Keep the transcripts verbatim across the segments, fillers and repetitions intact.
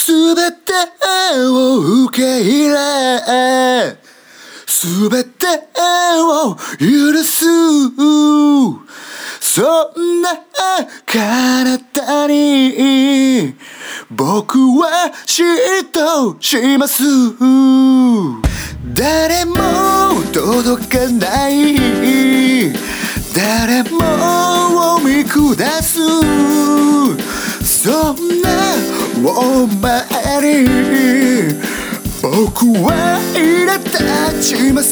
すべてを受け入れ、すべてを許す、そんな体に僕は嫉妬します。誰も届かない、誰もを見下す、そんなお前に僕は苛立ちます。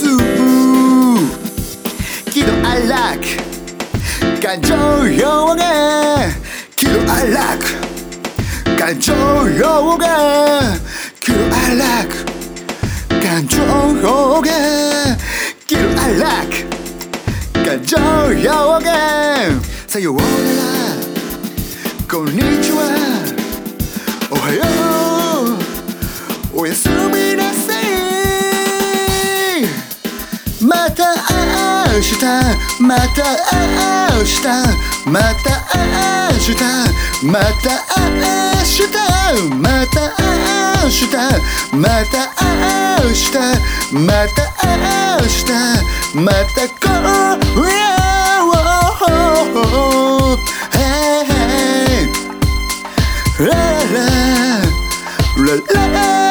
喜怒哀楽感情表現、喜怒哀楽感情表現、喜怒哀楽感情表現、喜怒哀楽感情表現。さようなら、こんにちは、おはよう、おやすみなさい。また明日、また明日、また明日、また明日、また明日、また明日、また明日、また今夜を、hey, hey, la la la la la